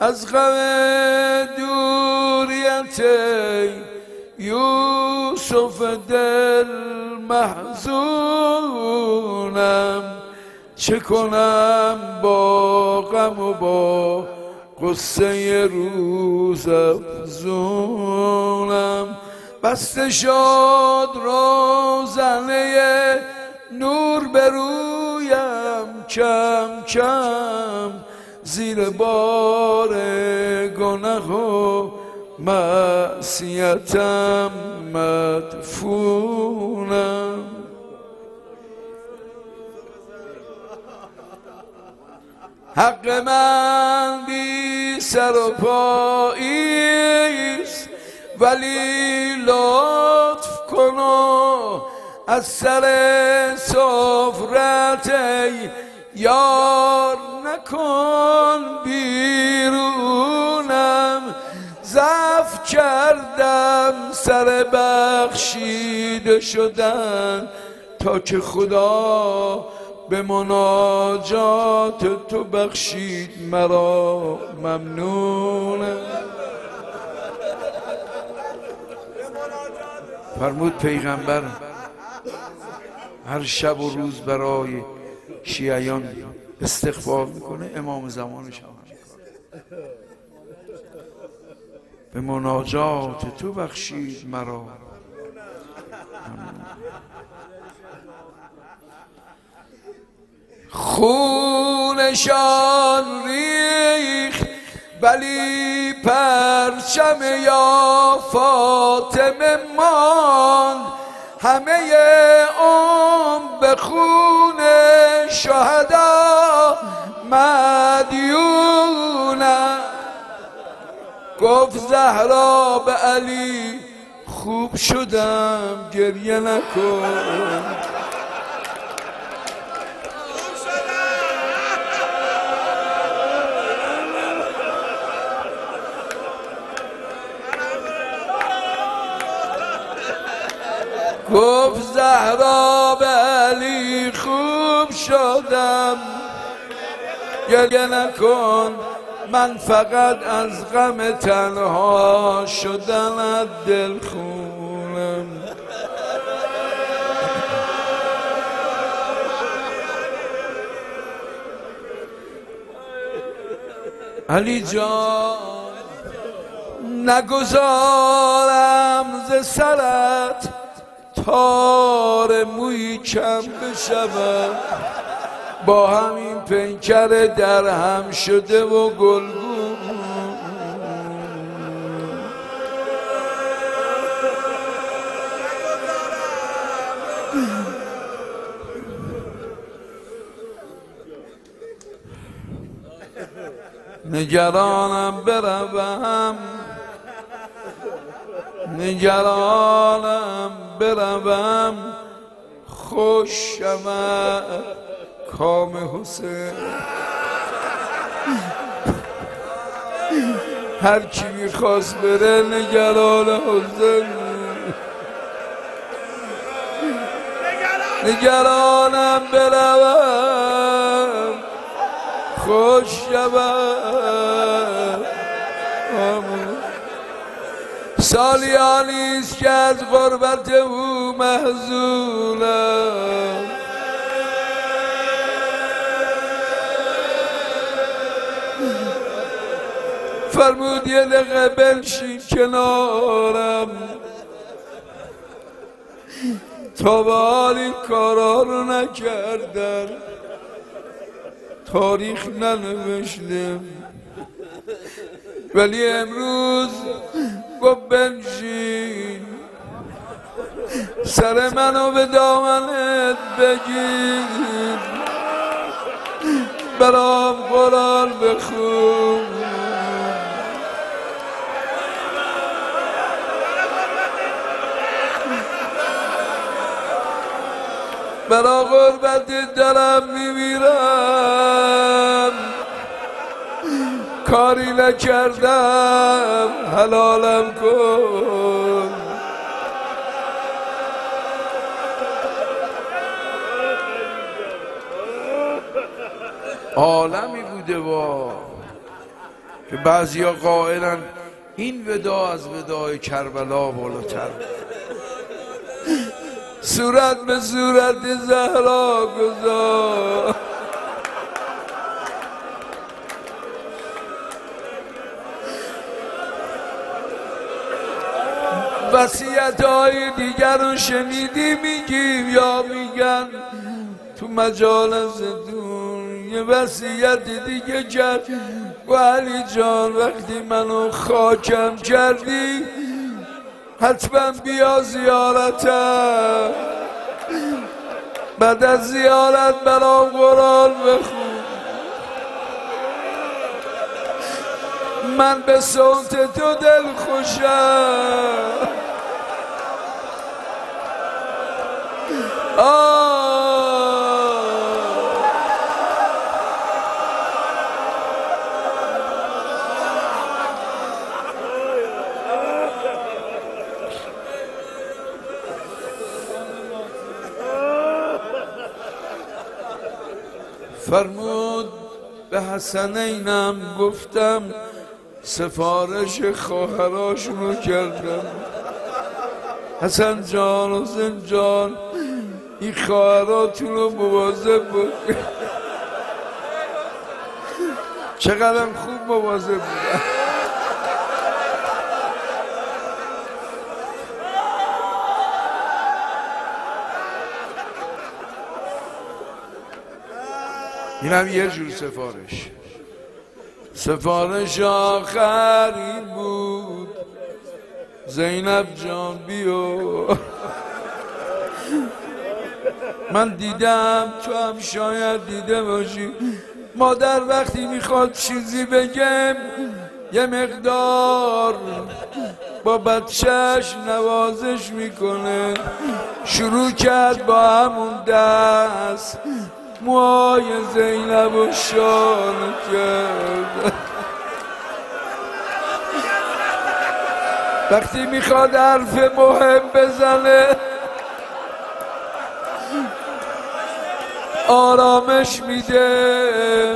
از غم دوریت یوسف دل محزونم، چه کنم با غم و با قصه روز افزونم. بسته شد روزنه نور به رویم، کم کم زیر بار گناه و معصیتم مدفونم. حق من بی سر و پاییست، ولی لطف کن و از سر سفرت ای یار نکن بیرونم. ضعف کردم سر بخشیده شدن، تا که خدا به مناجات تو بخشید مرا ممنونم. فرمود پیغمبر هر شب و روز برای شیعیان استغفار میکنه، امام زمانش هم میکنه. به مناجات تو بخشید مرا. خونشان ریخت ولی پرچم یا فاطمه ماند، همه به خون شهدا مدیونم. گفت زهرا به علی خوب شدم گریه نکن. گفت زهرا به علی خوب شدم گریه نکن، من فقط از غم تنها شدن دل خونم. علی جان نگذارم ز سرت تار موی کم بشود، با همین پیکر در هم شده و گلگون. نگرانم بروم، نگرانم بروم، خوش شود کام حسین. هر کی میخواست بره نگران حسین، نگرانم بروم، خوش شود. سالیانیست که از غربت او محزونم، فرمود یه دقیقه بنشین کنارم، تا به حال این کارا رو نکردن، تاریخ ننوشتم، ولی امروز گفت بنشین، سر منو به دامنت بگیر، برام قرآن بخون. برا غربت دارم میمیرم، کاری نکردم حلالم کن. عالمی بوده با که بعضیا قائلن این ودا از ودای کربلا بالاتر، صورت به صورت زهرا گذار. وصیت‌های دیگر رو شنیدی میگیم یا میگن تو مجالستون؟ یه وصیت دیگه کرد و علی جان وقتی منو خاکم کردی حتما بیا زیارتم، بعد از زیارت برام قرآن بخون، من به صوت تو دل خوشم. فرمود به حسنینم گفتم سفارش خواهراشونو کردم، حسن جان و حسین جان این خواهراتون رو مواظب بود. چقدرم خوب مواظب بودن. این هم یه جور سفارش آخری بود. زینب جان بیو، من دیدم تو هم شاید دیده باشی، مادر وقتی میخواد چیزی بگم یه مقدار با بچهش نوازش میکنه. شروع کرد با همون دست موهای زینب و شانه کرد. وقتی میخواد حرف مهم بزنه آرامش میده.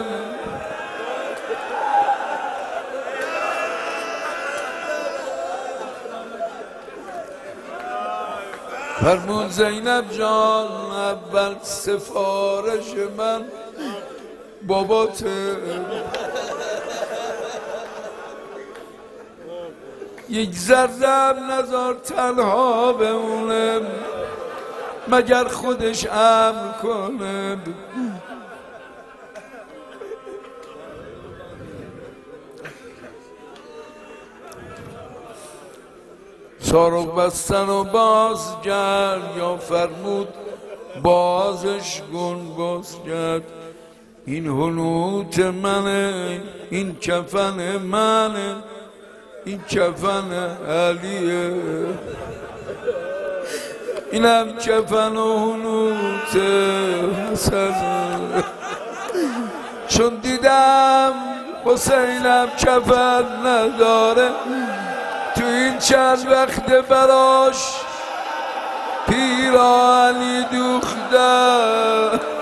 فرمون زینب جان اول سفارش من باباته، یک ذره‌ام نذار تنها بمونم مگر خودش امر کنه. سارق بستن و باز کرد، یا فرمود بازش کن، باز کرد. این حنوط منه، این کفن منه، این کفن علیه، اینم کفن و حنوط حسنه. چون دیدم حسینم کفن نداره، تو این چند وقت براش پیراهنی دوختم.